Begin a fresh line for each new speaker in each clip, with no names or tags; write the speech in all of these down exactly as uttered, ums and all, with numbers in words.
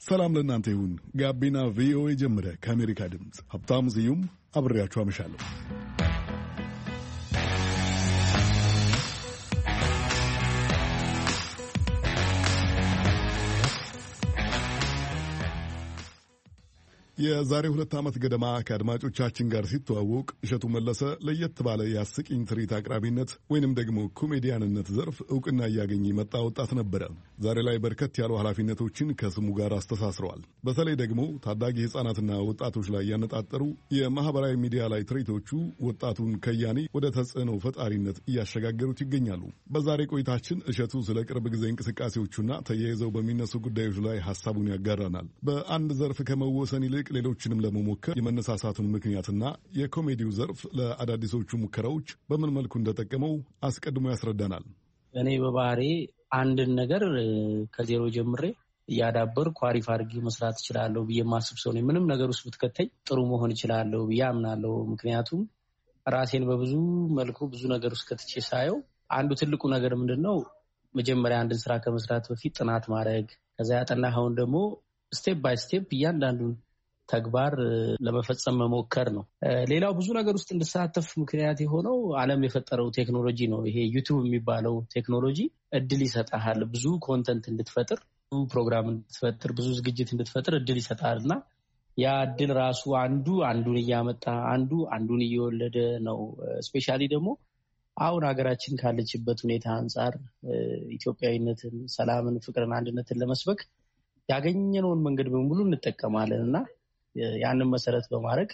ሰላም ለእናንተ ይሁን። ጋቢና ቪኦኤ ጀመረ። ከአሜሪካ ድምፅ ሀብታሙ ስዩም አብሬያችሁ አመሻለሁ። የዛሬ ሁለት ዓመት ገደማ ከአድማጮቻችን ጋር ሲተዋወቅ እሸቱ መለሰ ለየት ባለ የአስቂኝ ትርኢት አቅራቢነት ወይንም ደግሞ ኮሜዲያንነት ዘርፍ እውቅና እያገኘ የመጣ ወጣት ነበረ። ዛሬ ላይ በርከት ያሉ ኃላፊነቶችን ከስሙ ጋር አስተሳስረዋል። በተለይ ደግሞ ታዳጊ ሕፃናትና ወጣቶች ላይ ያነጣጠሩ የማህበራዊ ሚዲያ ላይ ትርኢቶቹ ወጣቱን ከያኔ ወደ ተጽዕኖ ፈጣሪነት እያሸጋገሩት ይገኛሉ። በዛሬ ቆይታችን እሸቱ ስለ ቅርብ ጊዜ እንቅስቃሴዎቹና ተያይዘው በሚነሱ ጉዳዮች ላይ ሀሳቡን ያጋራናል። በአንድ ዘርፍ ከመወሰን ይልቅ ሌሎችንም ለመሞከር የመነሳሳቱን ምክንያትና የኮሜዲው ዘርፍ ለአዳዲሶቹ ሙከራዎች በምን መልኩ እንደጠቀመው አስቀድሞ ያስረዳናል።
እኔ በባህሬ አንድን ነገር ከዜሮ ጀምሬ እያዳበርኩ አሪፍ አድርጌ መስራት እችላለሁ ብዬ ማስብ ሰው ነኝ። ምንም ነገር ውስጥ ብትከተኝ ጥሩ መሆን እችላለሁ ብዬ አምናለሁ። ምክንያቱም ራሴን በብዙ መልኩ ብዙ ነገር ውስጥ ከትቼ ሳየው አንዱ ትልቁ ነገር ምንድነው መጀመሪያ አንድን ስራ ከመስራት በፊት ጥናት ማድረግ፣ ከዛ ያጠናኸውን ደግሞ ስቴፕ ባይ ስቴፕ እያንዳንዱን ተግባር ለመፈጸም መሞከር ነው። ሌላው ብዙ ነገር ውስጥ እንድሳተፍ ምክንያት የሆነው ዓለም የፈጠረው ቴክኖሎጂ ነው። ይሄ ዩቲዩብ የሚባለው ቴክኖሎጂ እድል ይሰጣል። ብዙ ኮንተንት እንድትፈጥር፣ ብዙ ፕሮግራም እንድትፈጥር፣ ብዙ ዝግጅት እንድትፈጥር እድል ይሰጣል እና ያ እድል ራሱ አንዱ አንዱን እያመጣ አንዱ አንዱን እየወለደ ነው። ስፔሻሊ ደግሞ አሁን ሀገራችን ካለችበት ሁኔታ አንጻር ኢትዮጵያዊነትን፣ ሰላምን፣ ፍቅርን፣ አንድነትን ለመስበክ ያገኘነውን መንገድ በሙሉ እንጠቀማለን እና ያንን መሰረት በማድረግ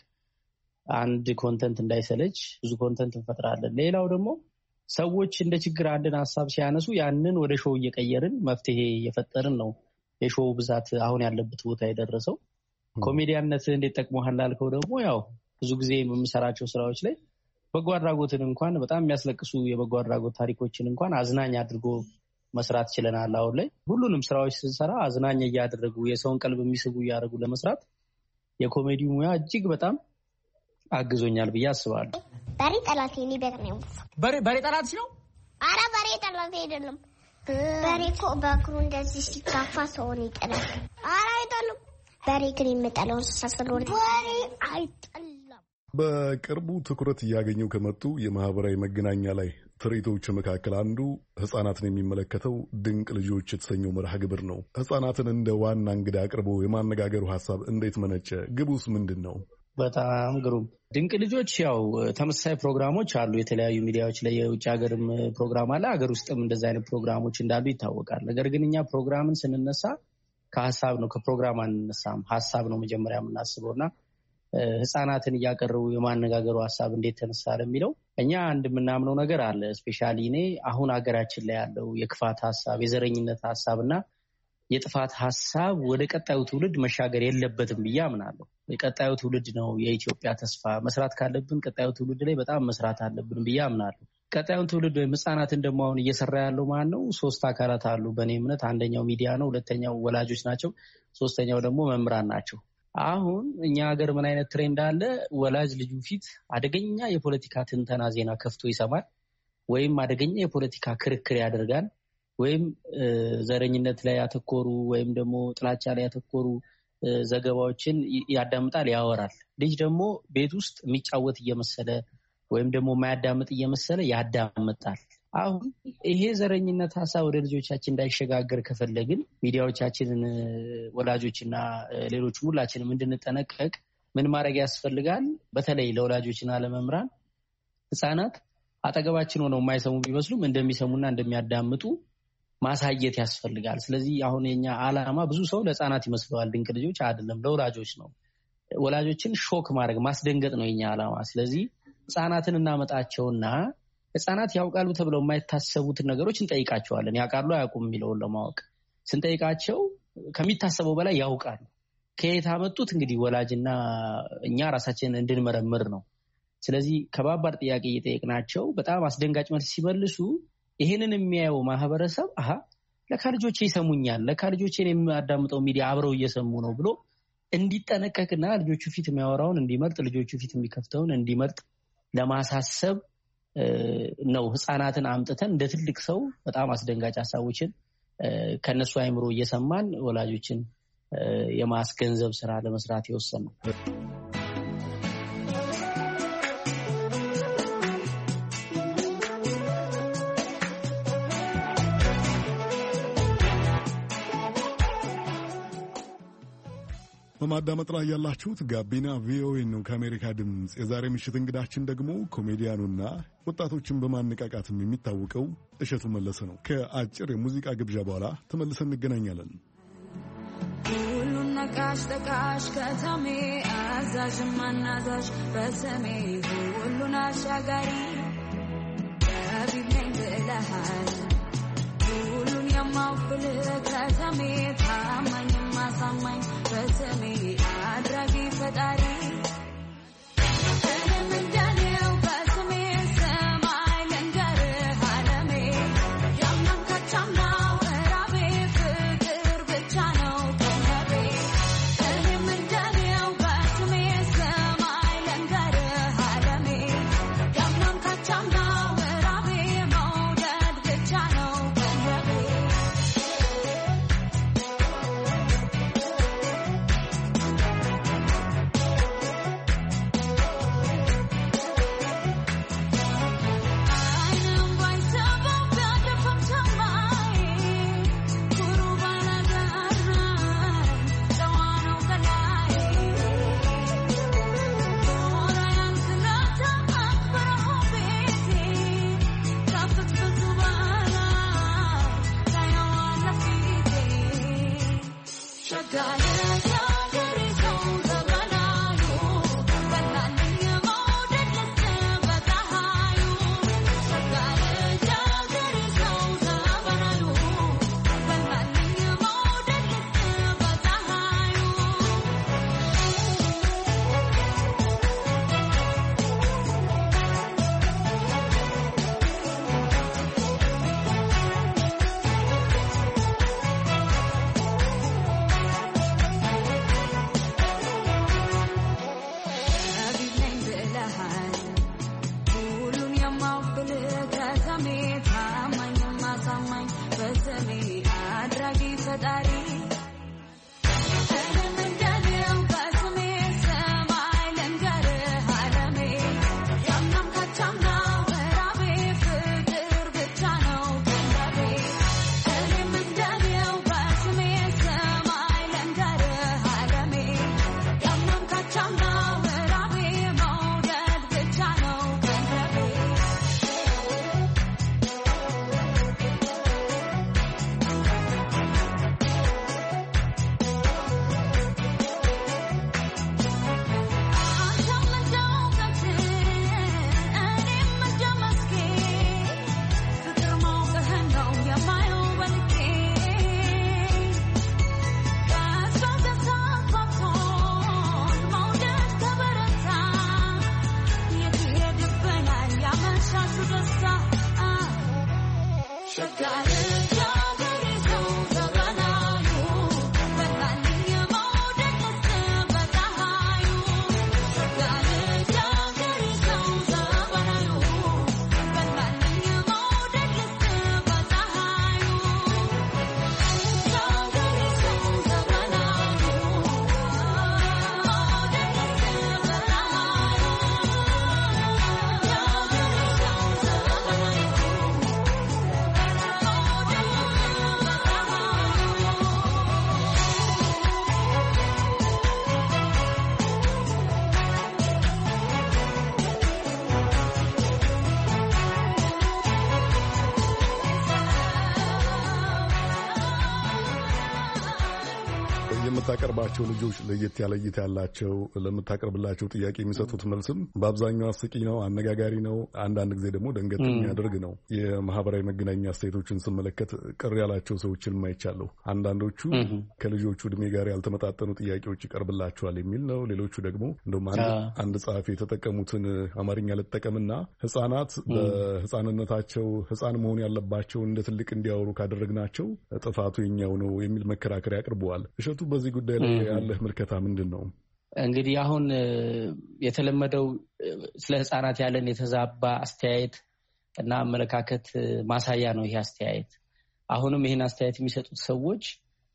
አንድ ኮንተንት እንዳይሰለች ብዙ ኮንተንት እንፈጥራለን። ሌላው ደግሞ ሰዎች እንደ ችግር አንድን ሀሳብ ሲያነሱ ያንን ወደ ሾው እየቀየርን መፍትሄ እየፈጠርን ነው የሾው ብዛት አሁን ያለበት ቦታ የደረሰው። ኮሜዲያነት እንዴት ጠቅሞሃል ላልከው ደግሞ ያው ብዙ ጊዜ የምሰራቸው ስራዎች ላይ በጎ አድራጎትን እንኳን በጣም የሚያስለቅሱ የበጎ አድራጎት ታሪኮችን እንኳን አዝናኝ አድርጎ መስራት ችለናል። አሁን ላይ ሁሉንም ስራዎች ስንሰራ አዝናኝ እያደረጉ የሰውን ቀልብ የሚስቡ እያደረጉ ለመስራት የኮሜዲ ሙያ እጅግ በጣም አግዞኛል ብዬ አስባለሁ።
በሬ ጠላት የኔ ቤት ነው።
በሬ በሬ ጠላት ነው?
አረ በሬ ጠላት አይደለም። በሬ እኮ በእግሩ እንደዚህ ሲጋፋ ሰውን ይጠላል። አረ አይጠሉም። በሬ ግን የሚጠላው እንስሳ ስለሆነ በሬ አይጠላም።
በቅርቡ ትኩረት እያገኙ ከመጡ የማህበራዊ መገናኛ ላይ ትርኢቶች መካከል አንዱ ህጻናትን የሚመለከተው ድንቅ ልጆች የተሰኘው መርሃ ግብር ነው። ህጻናትን እንደ ዋና እንግዳ አቅርቦ የማነጋገሩ ሀሳብ እንዴት መነጨ? ግቡስ ምንድን ነው?
በጣም ግሩም። ድንቅ ልጆች ያው ተመሳሳይ ፕሮግራሞች አሉ የተለያዩ ሚዲያዎች ላይ። የውጭ ሀገርም ፕሮግራም አለ፣ ሀገር ውስጥም እንደዚህ አይነት ፕሮግራሞች እንዳሉ ይታወቃል። ነገር ግን እኛ ፕሮግራምን ስንነሳ ከሀሳብ ነው፣ ከፕሮግራም አንነሳም። ሀሳብ ነው መጀመሪያ የምናስበው እና ህጻናትን እያቀረቡ የማነጋገሩ ሀሳብ እንዴት ተነሳ ለሚለው እኛ አንድ የምናምነው ነገር አለ። ስፔሻሊ እኔ አሁን ሀገራችን ላይ ያለው የክፋት ሀሳብ፣ የዘረኝነት ሀሳብ እና የጥፋት ሀሳብ ወደ ቀጣዩ ትውልድ መሻገር የለበትም ብዬ አምናለሁ። የቀጣዩ ትውልድ ነው የኢትዮጵያ ተስፋ። መስራት ካለብን ቀጣዩ ትውልድ ላይ በጣም መስራት አለብን ብዬ አምናለሁ። ቀጣዩን ትውልድ ወይም ህጻናትን ደግሞ አሁን እየሰራ ያለው ማን ነው? ሶስት አካላት አሉ በእኔ እምነት። አንደኛው ሚዲያ ነው፣ ሁለተኛው ወላጆች ናቸው፣ ሶስተኛው ደግሞ መምህራን ናቸው። አሁን እኛ ሀገር ምን አይነት ትሬንድ አለ? ወላጅ ልጁ ፊት አደገኛ የፖለቲካ ትንተና ዜና ከፍቶ ይሰማል፣ ወይም አደገኛ የፖለቲካ ክርክር ያደርጋል፣ ወይም ዘረኝነት ላይ ያተኮሩ ወይም ደግሞ ጥላቻ ላይ ያተኮሩ ዘገባዎችን ያዳምጣል፣ ያወራል። ልጅ ደግሞ ቤት ውስጥ የሚጫወት እየመሰለ ወይም ደግሞ የማያዳምጥ እየመሰለ ያዳምጣል። አሁን ይሄ ዘረኝነት ሀሳብ ወደ ልጆቻችን እንዳይሸጋገር ከፈለግን ሚዲያዎቻችንን፣ ወላጆችና ሌሎች ሁላችንም እንድንጠነቀቅ ምን ማድረግ ያስፈልጋል? በተለይ ለወላጆችና ለመምህራን ህጻናት አጠገባችን ሆነው የማይሰሙ ቢመስሉም እንደሚሰሙና እንደሚያዳምጡ ማሳየት ያስፈልጋል። ስለዚህ አሁን የኛ ዓላማ ብዙ ሰው ለህጻናት ይመስለዋል፣ ድንቅ ልጆች አይደለም፣ ለወላጆች ነው። ወላጆችን ሾክ ማድረግ ማስደንገጥ ነው የኛ ዓላማ። ስለዚህ ህጻናትን እናመጣቸውና ህጻናት ያውቃሉ ተብለው የማይታሰቡትን ነገሮች እንጠይቃቸዋለን። ያውቃሉ አያውቁም የሚለውን ለማወቅ ስንጠይቃቸው ከሚታሰበው በላይ ያውቃሉ። ከየት አመጡት? እንግዲህ ወላጅና እኛ ራሳችንን እንድንመረምር ነው። ስለዚህ ከባባድ ጥያቄ እየጠየቅናቸው በጣም አስደንጋጭ መልስ ሲመልሱ ይሄንን የሚያየው ማህበረሰብ አሃ ለካ ልጆቼ ይሰሙኛል፣ ለካ ልጆቼን የሚያዳምጠው ሚዲያ አብረው እየሰሙ ነው ብሎ እንዲጠነቀቅና ልጆቹ ፊት የሚያወራውን እንዲመርጥ፣ ልጆቹ ፊት የሚከፍተውን እንዲመርጥ ለማሳሰብ ነው ህፃናትን አምጥተን እንደ ትልቅ ሰው በጣም አስደንጋጭ ሀሳቦችን ከነሱ አይምሮ እየሰማን ወላጆችን የማስገንዘብ ስራ ለመስራት የወሰነው።
በማዳመጥ ላይ ያላችሁት ጋቢና ቪኦኤ ነው ከአሜሪካ ድምፅ። የዛሬ ምሽት እንግዳችን ደግሞ ኮሜዲያኑና ወጣቶችን በማነቃቃትም የሚታወቀው እሸቱ መለሰ ነው። ከአጭር የሙዚቃ ግብዣ በኋላ ተመልሰን እንገናኛለን።
ሁሉን ነቃሽ ጠቃሽ ከተሜ አዛዥ ማናዛዥ በሰሜ ሁሉን አሻጋሪ ጠቢብ ነኝ ብለሃል። ሁሉን የማውብል ከተሜ ታማኝ ማሳማኝ በሰሜ አድራጊ ፈጣሪ
የምታቀርባቸው ልጆች ለየት ያለ እይታ ያላቸው ለምታቀርብላቸው ጥያቄ የሚሰጡት መልስም በአብዛኛው አስቂኝ ነው፣ አነጋጋሪ ነው፣ አንዳንድ ጊዜ ደግሞ ደንገጥ የሚያደርግ ነው። የማህበራዊ መገናኛ አስተያየቶችን ስመለከት ቅር ያላቸው ሰዎችን ማይቻለሁ። አንዳንዶቹ ከልጆቹ እድሜ ጋር ያልተመጣጠኑ ጥያቄዎች ይቀርብላቸዋል የሚል ነው። ሌሎቹ ደግሞ እንደውም አንድ ጸሐፊ የተጠቀሙትን አማርኛ ልጠቀምና ህጻናት በህጻንነታቸው ህጻን መሆን ያለባቸው እንደ ትልቅ እንዲያወሩ ካደረግናቸው ጥፋቱ የኛው ነው የሚል መከራከሪያ ያቀርበዋል። እሸቱ በዚህ ጉዳይ ላይ ያለህ ምልከታ ምንድን ነው?
እንግዲህ አሁን የተለመደው ስለ ህጻናት ያለን የተዛባ አስተያየት እና አመለካከት ማሳያ ነው ይሄ አስተያየት። አሁንም ይሄን አስተያየት የሚሰጡት ሰዎች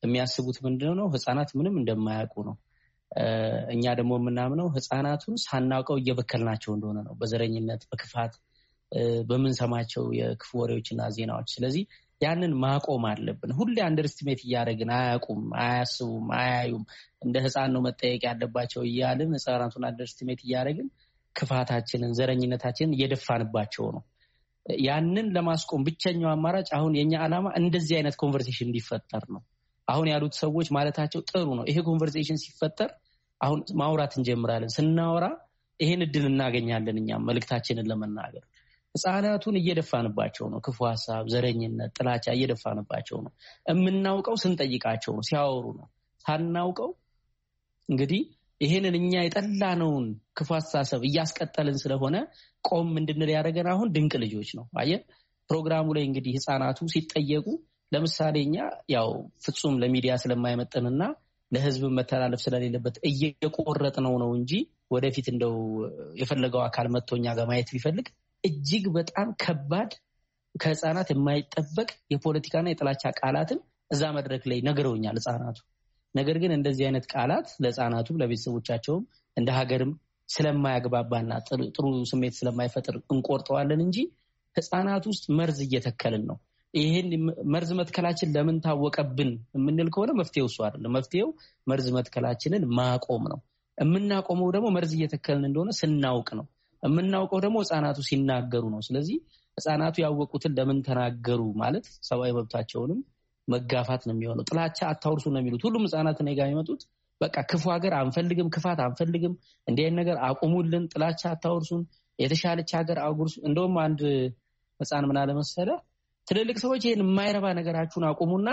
የሚያስቡት ምንድነው ህፃናት ምንም እንደማያውቁ ነው። እኛ ደግሞ የምናምነው ህፃናቱን ሳናውቀው እየበከልናቸው እንደሆነ ነው በዘረኝነት በክፋት በመንሰማቸው የክፉ ወሬዎችና ዜናዎች። ስለዚህ ያንን ማቆም አለብን። ሁሌ አንደርስቲሜት እያደረግን አያውቁም፣ አያስቡም፣ አያዩም እንደ ህፃን ነው መጠየቅ ያለባቸው እያልን ህፃናቱን አንደርስቲሜት እያደረግን ክፋታችንን ዘረኝነታችንን እየደፋንባቸው ነው። ያንን ለማስቆም ብቸኛው አማራጭ አሁን የኛ ዓላማ እንደዚህ አይነት ኮንቨርሴሽን እንዲፈጠር ነው። አሁን ያሉት ሰዎች ማለታቸው ጥሩ ነው። ይሄ ኮንቨርሴሽን ሲፈጠር አሁን ማውራት እንጀምራለን። ስናወራ ይሄን እድል እናገኛለን እኛም መልእክታችንን ለመናገር። ህፃናቱን እየደፋንባቸው ነው። ክፉ ሐሳብ፣ ዘረኝነት፣ ጥላቻ እየደፋንባቸው ነው። የምናውቀው ስንጠይቃቸው ነው፣ ሲያወሩ ነው። ሳናውቀው እንግዲህ ይሄንን እኛ የጠላነውን ክፉ ሐሳብ እያስቀጠልን ስለሆነ ቆም እንድንል ያደረገን አሁን ድንቅ ልጆች ነው። አየህ ፕሮግራሙ ላይ እንግዲህ ህፃናቱ ሲጠየቁ ለምሳሌ እኛ ያው ፍጹም ለሚዲያ ስለማይመጥንና ለህዝብ መተላለፍ ስለሌለበት እየቆረጥነው ነው እንጂ ወደፊት እንደው የፈለገው አካል መጥቶኛ ጋር ማየት ቢፈልግ እጅግ በጣም ከባድ ከህፃናት የማይጠበቅ የፖለቲካና የጥላቻ ቃላትን እዛ መድረክ ላይ ነግረውኛል ህፃናቱ። ነገር ግን እንደዚህ አይነት ቃላት ለህፃናቱ ለቤተሰቦቻቸውም እንደ ሀገርም ስለማያግባባና ጥሩ ስሜት ስለማይፈጥር እንቆርጠዋለን እንጂ ህፃናት ውስጥ መርዝ እየተከልን ነው። ይሄን መርዝ መትከላችን ለምን ታወቀብን የምንል ከሆነ መፍትሄው እሱ አይደለም። መፍትሄው መርዝ መትከላችንን ማቆም ነው። የምናቆመው ደግሞ መርዝ እየተከልን እንደሆነ ስናውቅ ነው። የምናውቀው ደግሞ ህፃናቱ ሲናገሩ ነው። ስለዚህ ህፃናቱ ያወቁትን ለምን ተናገሩ ማለት ሰብአዊ መብታቸውንም መጋፋት ነው የሚሆነው። ጥላቻ አታውርሱ ነው የሚሉት ሁሉም ህፃናት ነው ጋር የሚመጡት። በቃ ክፉ ሀገር አንፈልግም፣ ክፋት አንፈልግም፣ እንዲህ አይነት ነገር አቁሙልን፣ ጥላቻ አታውርሱን፣ የተሻለች ሀገር አጉርሱ። እንደውም አንድ ህፃን ምን አለ መሰለህ ትልልቅ ሰዎች ይሄን የማይረባ ነገራችሁን አቁሙና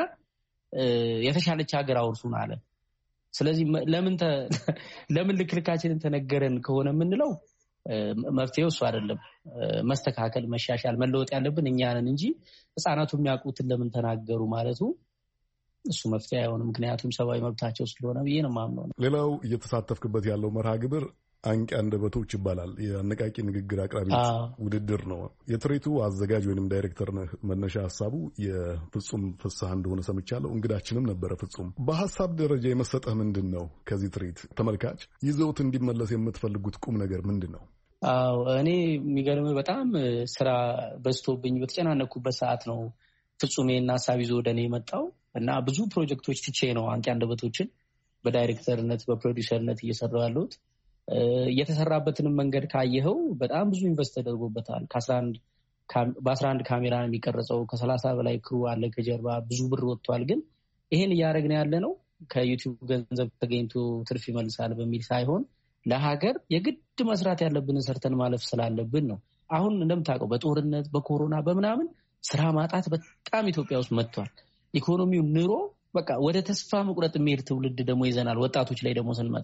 የተሻለች ሀገር አውርሱን አለ። ስለዚህ ለምን ለምን ልክልካችንን ተነገረን ከሆነ የምንለው መፍትሄው እሱ አይደለም። መስተካከል፣ መሻሻል፣ መለወጥ ያለብን እኛ ነን እንጂ ህፃናቱ የሚያውቁትን ለምን ተናገሩ ማለቱ እሱ መፍትሄ አይሆንም። ምክንያቱም ሰብአዊ መብታቸው ስለሆነ ብዬ ነው የማምነው። ሌላው
እየተሳተፍክበት ያለው መርሃ ግብር አንቂ አንደበቶች ይባላል። የአነቃቂ ንግግር አቅራቢዎች ውድድር ነው። የትርኢቱ አዘጋጅ ወይንም ዳይሬክተር ነህ። መነሻ ሀሳቡ የፍጹም ፍስሐ እንደሆነ ሰምቻለሁ። እንግዳችንም ነበረ ፍጹም። በሀሳብ ደረጃ የመሰጠህ ምንድን ነው? ከዚህ ትርኢት ተመልካች ይዘውት እንዲመለስ የምትፈልጉት ቁም ነገር ምንድን ነው?
አዎ እኔ የሚገርምህ በጣም ስራ በዝቶብኝ በተጨናነኩበት ሰዓት ነው ፍጹሜና ሀሳብ ይዞ ወደ እኔ የመጣው እና ብዙ ፕሮጀክቶች ትቼ ነው አንቂ አንደበቶችን በዳይሬክተርነት በፕሮዲውሰርነት እየሰራሁ ያለሁት። የተሰራበትንም መንገድ ካየኸው በጣም ብዙ ኢንቨስት ተደርጎበታል። በአስራ አንድ ካሜራ ነው የሚቀረጸው። ከሰላሳ በላይ ክሩ አለ ከጀርባ። ብዙ ብር ወጥቷል። ግን ይሄን እያደረግን ያለ ነው ከዩቲዩብ ገንዘብ ተገኝቶ ትርፍ ይመልሳል በሚል ሳይሆን ለሀገር የግድ መስራት ያለብንን ሰርተን ማለፍ ስላለብን ነው። አሁን እንደምታውቀው በጦርነት በኮሮና በምናምን ስራ ማጣት በጣም ኢትዮጵያ ውስጥ መጥቷል። ኢኮኖሚው ኑሮ በቃ ወደ ተስፋ መቁረጥ የሚሄድ ትውልድ ደግሞ ይዘናል። ወጣቶች ላይ ደግሞ ስንመጣ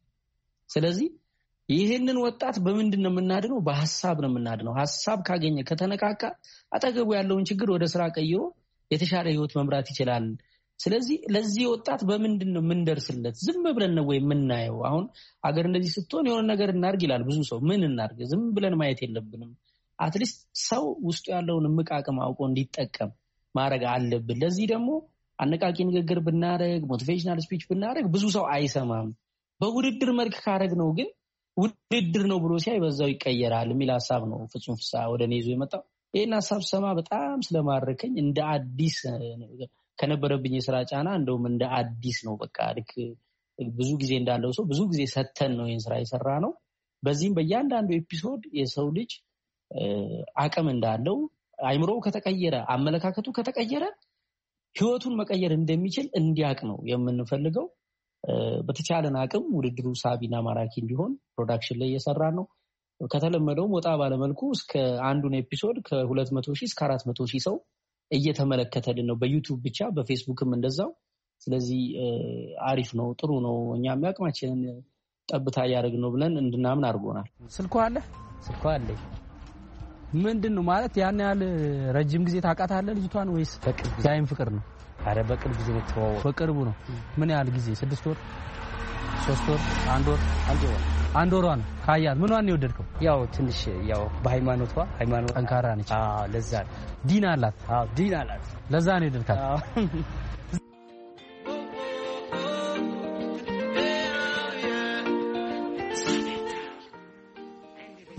ስለዚህ ይህንን ወጣት በምንድን ነው የምናድነው? በሐሳብ ነው የምናድነው። ሐሳብ ካገኘ ከተነቃቃ አጠገቡ ያለውን ችግር ወደ ስራ ቀይሮ የተሻለ ህይወት መምራት ይችላል። ስለዚህ ለዚህ ወጣት በምንድን ነው የምንደርስለት? ዝም ብለን ነው ወይ የምናየው? አሁን አገር እንደዚህ ስትሆን የሆነ ነገር እናርግ ይላል ብዙ ሰው። ምን እናርግ? ዝም ብለን ማየት የለብንም። አትሊስት ሰው ውስጡ ያለውን እምቅ አቅም አውቆ እንዲጠቀም ማድረግ አለብን። ለዚህ ደግሞ አነቃቂ ንግግር ብናረግ፣ ሞቲቬሽናል ስፒች ብናረግ ብዙ ሰው አይሰማም። በውድድር መልክ ካረግ ነው ግን ውድድር ነው ብሎ ሲያይ በዛው ይቀየራል የሚል ሀሳብ ነው ፍጹም ፍስሐ ወደ እኔ ይዞ የመጣው። ይህን ሀሳብ ሰማ በጣም ስለማረከኝ እንደ አዲስ ከነበረብኝ የስራ ጫና እንደውም እንደ አዲስ ነው በቃ ልክ ብዙ ጊዜ እንዳለው ሰው ብዙ ጊዜ ሰተን ነው ይህን ስራ የሰራ ነው። በዚህም በእያንዳንዱ ኤፒሶድ የሰው ልጅ አቅም እንዳለው አይምሮው ከተቀየረ አመለካከቱ ከተቀየረ ህይወቱን መቀየር እንደሚችል እንዲያቅ ነው የምንፈልገው። በተቻለን አቅም ውድድሩ ሳቢና ማራኪ እንዲሆን ፕሮዳክሽን ላይ እየሰራ ነው። ከተለመደውም ወጣ ባለመልኩ እስከ አንዱን ኤፒሶድ ከሁለት መቶ ሺህ እስከ አራት መቶ ሺህ ሰው እየተመለከተልን ነው በዩቲዩብ ብቻ፣ በፌስቡክም እንደዛው። ስለዚህ አሪፍ ነው፣ ጥሩ ነው። እኛም ያቅማችንን ጠብታ እያደረግን ነው ብለን እንድናምን አድርጎናል።
ስልኳ አለ ስልኳ አለ ምንድን ነው ማለት ያን ያህል ረጅም ጊዜ ታውቃታለህ ልጅቷን ወይስ ዛይም ፍቅር ነው?
አረ በቅርብ ጊዜ ነው ተዋወቁ።
በቅርቡ ነው። ምን ያህል ጊዜ? ስድስት ወር፣ ሶስት ወር፣ አንድ ወር?
አንድ ወር
አንድ ወር ነው። ካያት ምንዋን ነው የወደድከው?
ያው ትንሽ ያው በሃይማኖቷ ሃይማኖት
ጠንካራ ነች።
አዎ ለዛ
ዲን አላት።
አዎ ዲን አላት።
ለዛ ነው የወደድካት?
አዎ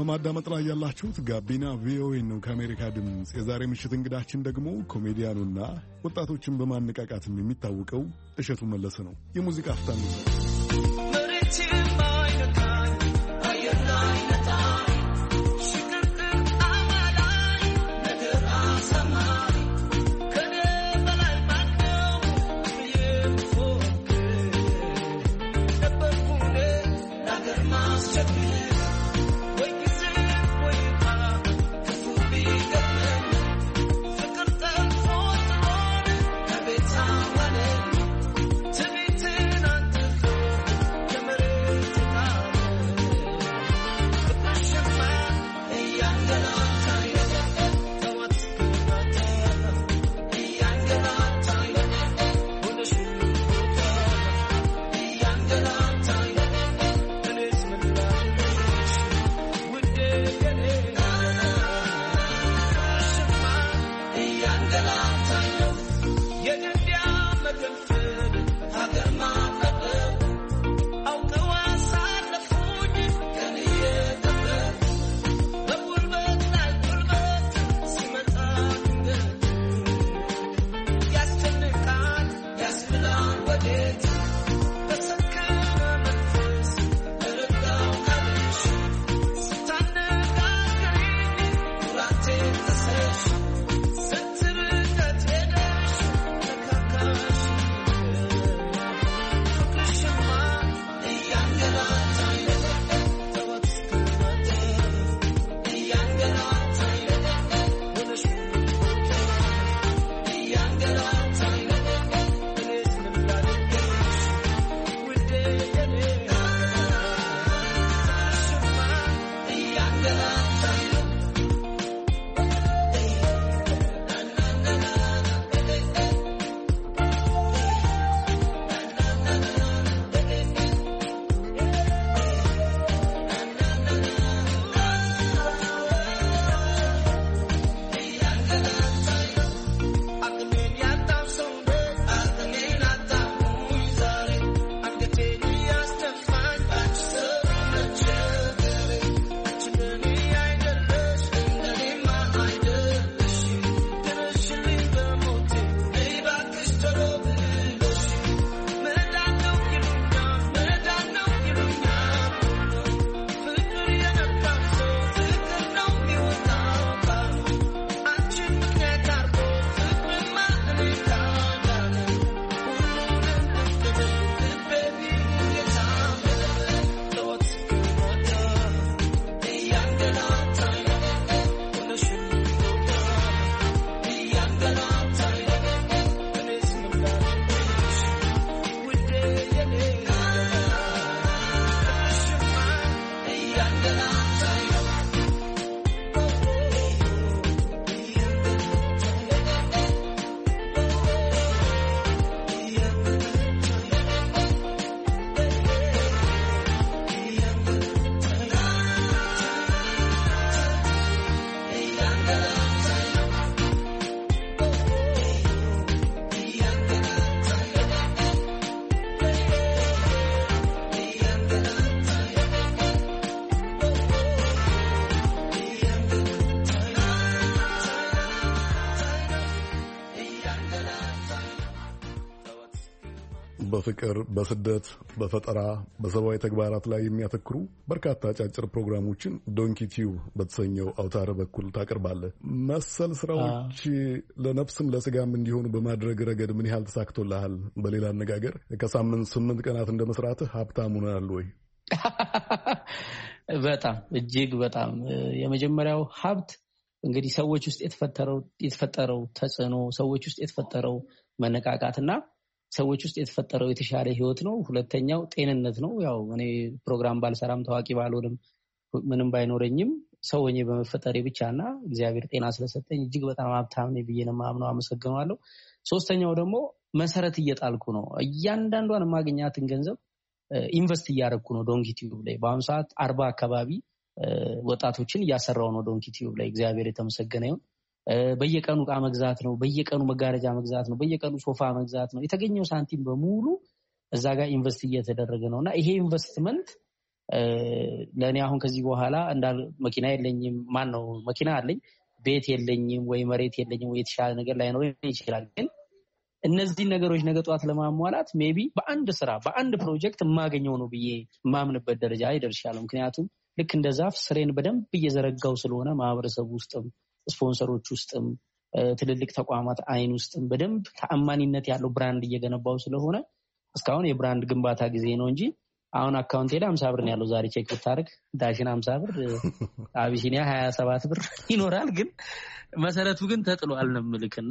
በማዳመጥ ላይ ያላችሁት ጋቢና ቪኦኤ ነው ከአሜሪካ ድምፅ። የዛሬ ምሽት እንግዳችን ደግሞ ኮሜዲያኑና ወጣቶችን በማነቃቃትም የሚታወቀው እሸቱ መለሰ ነው። የሙዚቃ አፍታን ነው። በፍቅር፣ በስደት፣ በፈጠራ፣ በሰብአዊ ተግባራት ላይ የሚያተክሩ በርካታ አጫጭር ፕሮግራሞችን ዶንኪ ቲዩብ በተሰኘው አውታር በኩል ታቀርባለህ። መሰል ስራዎች ለነፍስም ለስጋም እንዲሆኑ በማድረግ ረገድ ምን ያህል ተሳክቶልሃል? በሌላ አነጋገር ከሳምንት ስምንት ቀናት እንደ መስራትህ ሀብታም ሆነሃል ወይ?
በጣም እጅግ በጣም የመጀመሪያው ሀብት እንግዲህ ሰዎች ውስጥ የተፈጠረው የተፈጠረው ተጽዕኖ፣ ሰዎች ውስጥ የተፈጠረው መነቃቃትና ሰዎች ውስጥ የተፈጠረው የተሻለ ህይወት ነው። ሁለተኛው ጤንነት ነው። ያው እኔ ፕሮግራም ባልሰራም ታዋቂ ባልሆንም ምንም ባይኖረኝም ሰው ሆኜ በመፈጠሬ ብቻና እግዚአብሔር ጤና ስለሰጠኝ እጅግ በጣም ሀብታም ነኝ ብዬ ነው የማምነው። አመሰግናለሁ። ሶስተኛው ደግሞ መሰረት እየጣልኩ ነው። እያንዳንዷን የማገኛትን ገንዘብ ኢንቨስት እያደረኩ ነው ዶንኪ ቲዩብ ላይ። በአሁኑ ሰዓት አርባ አካባቢ ወጣቶችን እያሰራው ነው ዶንኪ ቲዩብ ላይ። እግዚአብሔር የተመሰገነ ይሁን። በየቀኑ ዕቃ መግዛት ነው፣ በየቀኑ መጋረጃ መግዛት ነው፣ በየቀኑ ሶፋ መግዛት ነው። የተገኘው ሳንቲም በሙሉ እዛ ጋር ኢንቨስት እየተደረገ ነውና ይሄ ኢንቨስትመንት ለኔ አሁን ከዚህ በኋላ እንዳል መኪና የለኝም ማን ነው መኪና አለኝ ቤት የለኝም ወይ መሬት የለኝም ወይ የተሻለ ነገር ላይ ነው ይችላል ግን እነዚህ ነገሮች ነገ ጧት ለማሟላት ሜቢ በአንድ ስራ በአንድ ፕሮጀክት ማገኘው ነው ብዬ ማምንበት ደረጃ አይደርሻለሁ ምክንያቱም ልክ እንደዛፍ ስሬን በደንብ እየዘረጋው ስለሆነ ማህበረሰቡ ውስጥም ስፖንሰሮች ውስጥም ትልልቅ ተቋማት አይን ውስጥም በደንብ ተአማኒነት ያለው ብራንድ እየገነባው ስለሆነ እስካሁን የብራንድ ግንባታ ጊዜ ነው እንጂ አሁን አካውንቴ ላይ ሃምሳ ብር ነው ያለው ዛሬ ቼክ ብታርግ ዳሽን ሃምሳ ብር አቢሲኒያ ሃያ ሰባት ብር ይኖራል ግን መሰረቱ ግን ተጥሏል ነው ምልክና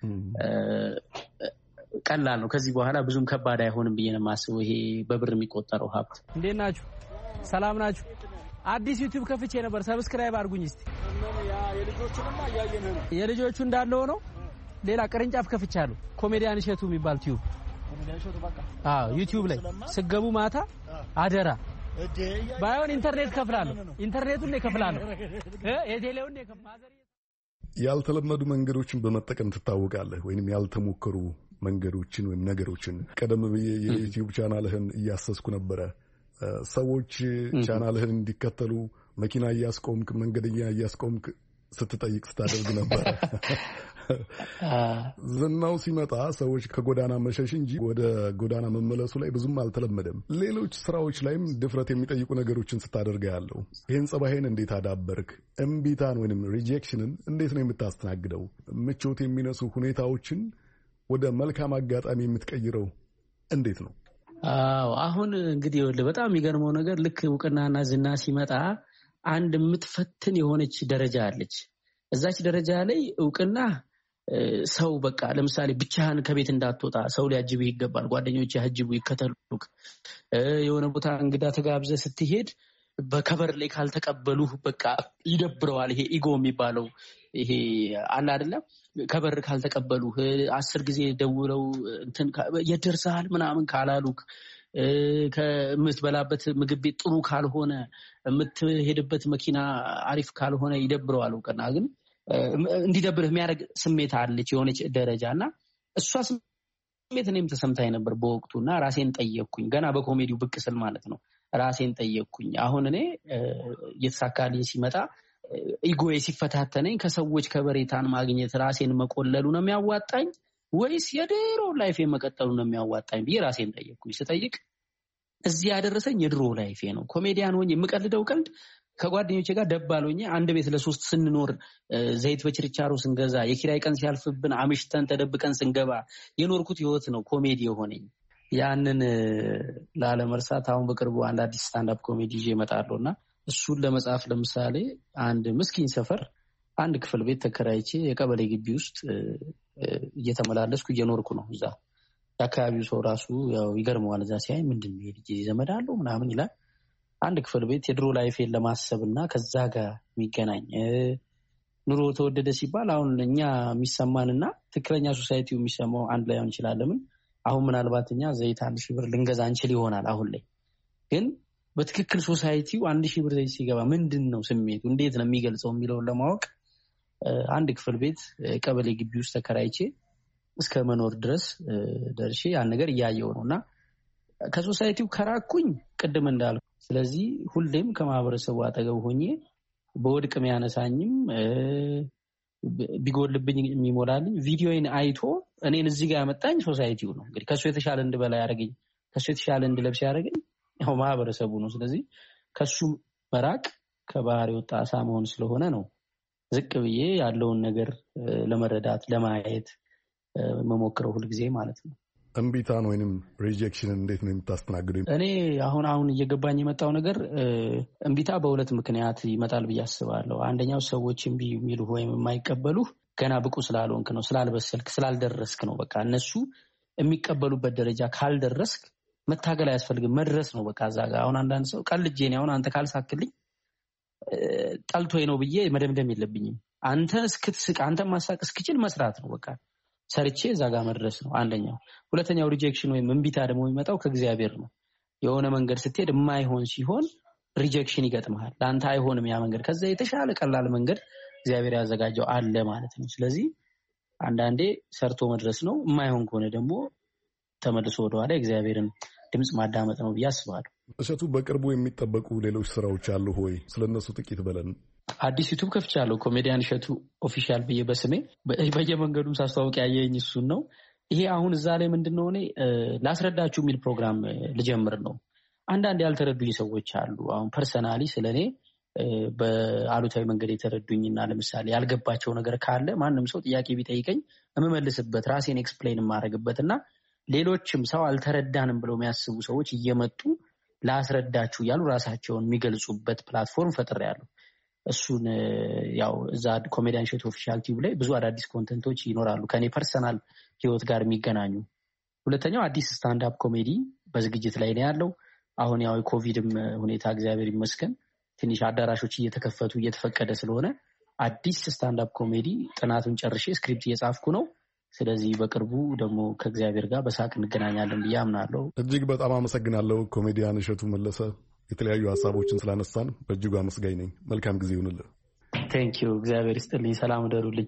ቀላል ነው ከዚህ በኋላ ብዙም ከባድ አይሆንም ብዬ ነው ማስበው ይሄ በብር የሚቆጠረው ሀብት
እንዴት ናችሁ ሰላም ናችሁ አዲስ ዩቲዩብ ከፍቼ ነበር ሰብስክራይብ አድርጉኝ እስቲ
ያ የልጆቹንማ ያያየነ ነው
የልጆቹ እንዳለው ነው ሌላ ቅርንጫፍ ከፍቻለሁ ኮሜዲያን እሸቱ የሚባል ዩቲዩብ ኮሜዲያን እሸቱ በቃ አዎ ዩቲዩብ ላይ ስገቡ ማታ አደራ ባይሆን ኢንተርኔት ከፍላለሁ ኢንተርኔቱን ከፍላለሁ እ የቴሌውን ከፍላለሁ
ያልተለመዱ መንገዶችን በመጠቀም ትታወቃለህ ወይንም ያልተሞከሩ መንገዶችን ወይም ነገሮችን ቀደም ብዬ የዩቲዩብ ቻናልህን እያሰስኩ ነበር ሰዎች ቻናልህን እንዲከተሉ መኪና እያስቆምክ መንገደኛ እያስቆምክ ስትጠይቅ ስታደርግ ነበር ዝናው ሲመጣ ሰዎች ከጎዳና መሸሽ እንጂ ወደ ጎዳና መመለሱ ላይ ብዙም አልተለመደም ሌሎች ስራዎች ላይም ድፍረት የሚጠይቁ ነገሮችን ስታደርግ ያለው ይሄን ጸባይን እንዴት አዳበርክ እምቢታን ወይንም ሪጀክሽንን እንዴት ነው የምታስተናግደው ምቾት የሚነሱ ሁኔታዎችን ወደ መልካም አጋጣሚ የምትቀይረው እንዴት ነው
አዎ አሁን እንግዲህ በጣም የሚገርመው ነገር ልክ እውቅናና ዝና ሲመጣ አንድ የምትፈትን የሆነች ደረጃ አለች እዛች ደረጃ ላይ እውቅና ሰው በቃ ለምሳሌ ብቻህን ከቤት እንዳትወጣ ሰው ሊያጅብህ ይገባል ጓደኞች ያጅቡ ይከተሉክ የሆነ ቦታ እንግዳ ተጋብዘ ስትሄድ በከበር ላይ ካልተቀበሉ በቃ ይደብረዋል ይሄ ኢጎ የሚባለው ይሄ አለ አይደለም ከበር ካልተቀበሉ አስር ጊዜ ደውለው እንትን የደርሳል ምናምን ካላሉክ ከምትበላበት ምግብ ቤት ጥሩ ካልሆነ የምትሄድበት መኪና አሪፍ ካልሆነ ይደብረዋል እውቅና ግን እንዲደብርህ የሚያደርግ ስሜት አለች የሆነች ደረጃና እሷ ስሜት እኔም ተሰምታኝ ነበር በወቅቱና ራሴን ጠየቅኩኝ ገና በኮሜዲው ብቅ ስል ማለት ነው ራሴን ጠየቅኩኝ አሁን እኔ እየተሳካልኝ ሲመጣ ኢጎዬ ሲፈታተነኝ ከሰዎች ከበሬታን ማግኘት ራሴን መቆለሉ ነው የሚያዋጣኝ ወይስ የድሮ ላይፌ መቀጠሉ ነው የሚያዋጣኝ ብዬ ራሴን ጠየቅኩኝ ስጠይቅ እዚህ ያደረሰኝ የድሮ ላይፌ ነው ኮሜዲያን ሆኜ የምቀልደው ቀልድ ከጓደኞቼ ጋር ደባሎኝ አንድ ቤት ለሶስት ስንኖር ዘይት በችርቻሮ ስንገዛ የኪራይ ቀን ሲያልፍብን አምሽተን ተደብቀን ስንገባ የኖርኩት ህይወት ነው ኮሜዲ የሆነኝ ያንን ላለመርሳት አሁን በቅርቡ አንድ አዲስ ስታንድ አፕ ኮሜዲ ይዤ እመጣለሁና እሱን ለመጻፍ ለምሳሌ አንድ ምስኪን ሰፈር አንድ ክፍል ቤት ተከራይቼ የቀበሌ ግቢ ውስጥ እየተመላለስኩ እየኖርኩ ነው እዛ የአካባቢው ሰው ራሱ ያው ይገርመዋል እዛ ሲያይ ምንድነው ይሄ ልጅ ዘመድ አለው ምናምን ይላል አንድ ክፍል ቤት የድሮ ላይፌን ለማሰብና ከዛ ጋር የሚገናኝ ኑሮ ተወደደ ሲባል አሁን እኛ የሚሰማንና ትክክለኛ ሶሳይቲው የሚሰማው አንድ ላይ ሆን ይችላል ለምን አሁን ምናልባት እኛ ዘይት አንድ ሺህ ብር ልንገዛ እንችል ይሆናል አሁን ላይ ግን በትክክል ሶሳይቲው አንድ ሺህ ብር ዘይት ሲገባ ምንድነው ስሜቱ እንዴት ነው የሚገልጸው የሚለው ለማወቅ አንድ ክፍል ቤት ቀበሌ ግቢ ውስጥ ተከራይቼ እስከ መኖር ድረስ ደርሼ ያን ነገር እያየው ነውና ከሶሳይቲው ከራኩኝ ቅድም እንዳልኩ ስለዚህ ሁሌም ከማህበረሰቡ አጠገብ ሆኜ በወድቅ የሚያነሳኝም ቢጎልብኝ የሚሞላልኝ ቪዲዮዬን አይቶ እኔን እዚህ ጋር ያመጣኝ ሶሳይቲው ነው እንግዲህ ከሱ የተሻለ እንድበላ ያደረገኝ ከሱ የተሻለ እንድለብስ ያደረገኝ ያው ማህበረሰቡ ነው ስለዚህ ከሱ መራቅ ከባህር የወጣ አሳ መሆን ስለሆነ ነው ዝቅ ብዬ ያለውን ነገር ለመረዳት ለማየት መሞክረው ሁሉ ጊዜ ማለት ነው
እምቢታን ወይንም ሪጀክሽን እንዴት ነው የምታስተናግደው
እኔ አሁን አሁን እየገባኝ የመጣው ነገር እምቢታ በሁለት ምክንያት ይመጣል ብዬ አስባለሁ አንደኛው ሰዎች እምቢ የሚሉ ወይም የማይቀበሉ ገና ብቁ ስላልሆንክ ነው ስላልበሰልክ ስላልደረስክ ነው በቃ እነሱ የሚቀበሉበት ደረጃ ካልደረስክ መታገል አያስፈልግም መድረስ ነው በቃ እዛ ጋር አሁን አንዳንድ ሰው ቀልጄ ነው አሁን አንተ ካልሳክልኝ ጠልቶኝ ነው ብዬ መደምደም የለብኝም አንተ እስክትስቅ አንተ ማሳቅ እስክችል መስራት ነው በቃ ሰርቼ እዛ ጋር መድረስ ነው አንደኛው ሁለተኛው ሪጀክሽን ወይም እምቢታ ደግሞ የሚመጣው ከእግዚአብሔር ነው የሆነ መንገድ ስትሄድ የማይሆን ሲሆን ሪጀክሽን ይገጥማል ለአንተ አይሆንም ያ መንገድ ከዛ የተሻለ ቀላል መንገድ እግዚአብሔር ያዘጋጀው አለ ማለት ነው ስለዚህ አንዳንዴ ሰርቶ መድረስ ነው የማይሆን ከሆነ ደግሞ ተመልሶ ወደኋላ እግዚአብሔርን ድምጽ ማዳመጥ ነው ብዬ አስባለሁ።
እሸቱ በቅርቡ የሚጠበቁ ሌሎች ስራዎች አሉ ሆይ? ስለነሱ ጥቂት በለን።
አዲስ ዩቲዩብ ከፍቻለሁ፣ ኮሜዲያን እሸቱ ኦፊሻል ብዬ በስሜ በየመንገዱም ሳስተዋውቅ ያየኝ እሱን ነው። ይሄ አሁን እዛ ላይ ምንድነው እኔ ላስረዳችሁ የሚል ፕሮግራም ልጀምር ነው። አንዳንድ ያልተረዱኝ ሰዎች አሉ። አሁን ፐርሰናሊ ስለኔ በአሉታዊ መንገድ የተረዱኝና ለምሳሌ ያልገባቸው ነገር ካለ ማንም ሰው ጥያቄ ቢጠይቀኝ የምመልስበት ራሴን ኤክስፕሌን የማደርግበትና ሌሎችም ሰው አልተረዳንም ብለው የሚያስቡ ሰዎች እየመጡ ላስረዳችሁ እያሉ ራሳቸውን የሚገልጹበት ፕላትፎርም ፈጥሬያለሁ። እሱን ያው እዛ ኮሜዲያን እሸቱ ኦፊሻል ቲዩብ ላይ ብዙ አዳዲስ ኮንተንቶች ይኖራሉ ከኔ ፐርሰናል ህይወት ጋር የሚገናኙ። ሁለተኛው አዲስ ስታንድ አፕ ኮሜዲ በዝግጅት ላይ ነው ያለው። አሁን ያው የኮቪድም ሁኔታ እግዚአብሔር ይመስገን ትንሽ አዳራሾች እየተከፈቱ እየተፈቀደ ስለሆነ አዲስ ስታንድ አፕ ኮሜዲ ጥናቱን ጨርሼ ስክሪፕት እየጻፍኩ ነው። ስለዚህ በቅርቡ ደግሞ ከእግዚአብሔር ጋር በሳቅ እንገናኛለን ብዬ አምናለሁ።
እጅግ በጣም አመሰግናለሁ ኮሜዲያን እሸቱ መለሰ። የተለያዩ ሀሳቦችን ስላነሳን በእጅጉ አመስጋኝ ነኝ። መልካም ጊዜ ይሁንልህ።
ቴንክ ዩ። እግዚአብሔር ይስጥልኝ። ሰላም እደሩልኝ።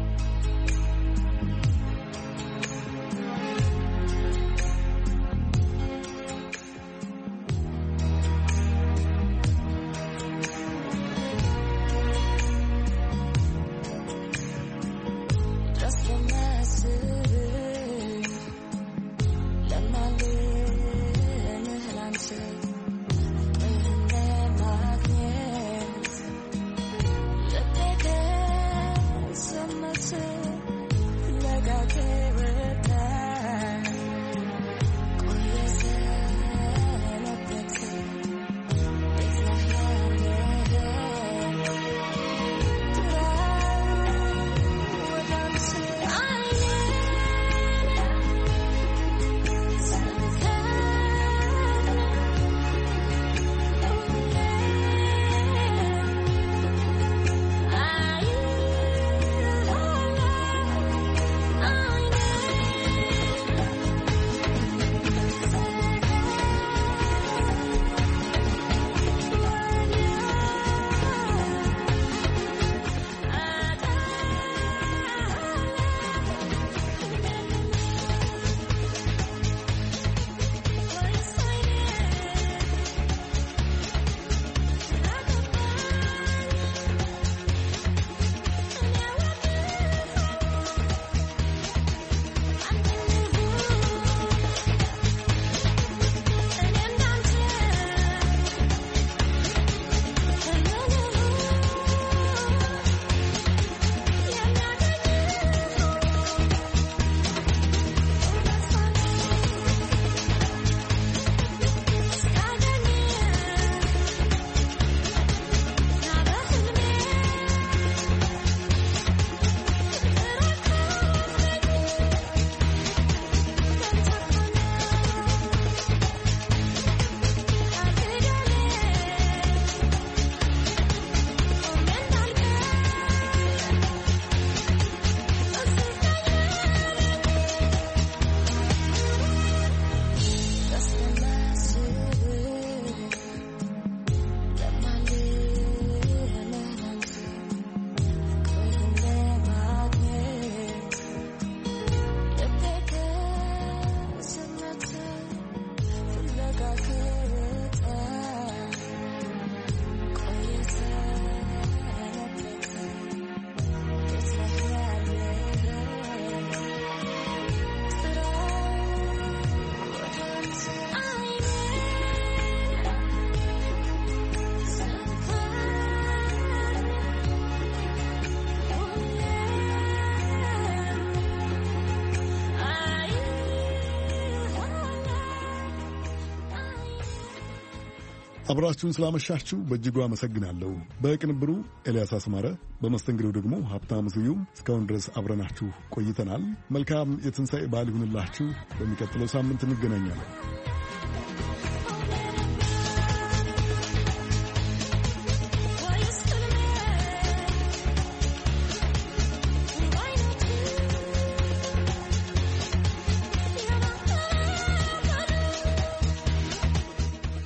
አብራችሁን ስላመሻችሁ በእጅጉ አመሰግናለሁ። በቅንብሩ ኤልያስ አስማረ፣ በመስተንግዶው ደግሞ ሀብታሙ ስዩም። እስካሁን ድረስ አብረናችሁ ቆይተናል። መልካም የትንሣኤ በዓል ይሁንላችሁ። በሚቀጥለው ሳምንት እንገናኛለን።